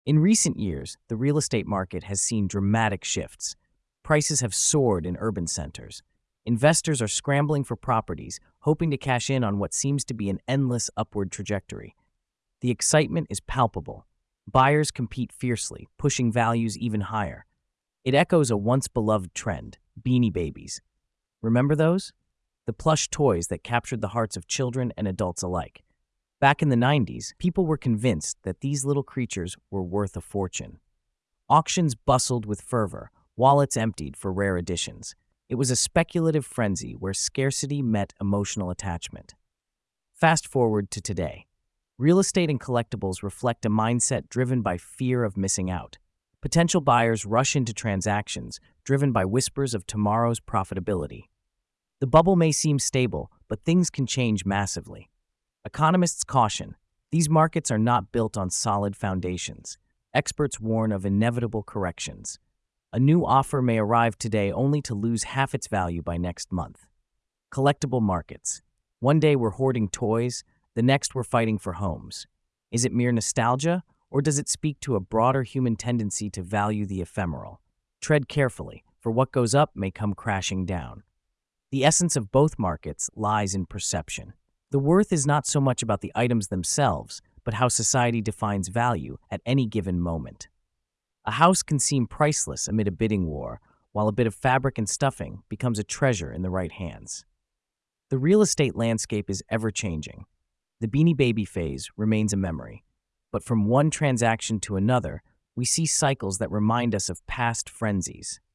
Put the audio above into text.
In recent years, the real estate market has seen dramatic shifts. Prices have soared in urban centers. Investors are scrambling for properties, hoping to cash in on what seems to be an endless upward trajectory. The excitement is palpable. Buyers compete fiercely, pushing values even higher. It echoes a once beloved trend: Beanie Babies. Remember those? The plush toys that captured the hearts of children and adults alike. Back in the 90s, people were convinced that these little creatures were worth a fortune. Auctions bustled with fervor, wallets emptied for rare editions. It was a speculative frenzy where scarcity met emotional attachment. Fast forward to today. Real estate and collectibles reflect a mindset driven by fear of missing out. Potential buyers rush into transactions driven by whispers of tomorrow's profitability. The bubble may seem stable, but things can change massively. Economists caution, these markets are not built on solid foundations. Experts warn of inevitable corrections. A new offer may arrive today only to lose half its value by next month. Collectible markets. One day we're hoarding toys, the next we're fighting for homes. Is it mere nostalgia, or does it speak to a broader human tendency to value the ephemeral? Tread carefully, for what goes up may come crashing down. The essence of both markets lies in perception. The worth is not so much about the items themselves, but how society defines value at any given moment. A house can seem priceless amid a bidding war, while a bit of fabric and stuffing becomes a treasure in the right hands. The real estate landscape is ever-changing. The Beanie Baby phase remains a memory, but from one transaction to another, we see cycles that remind us of past frenzies.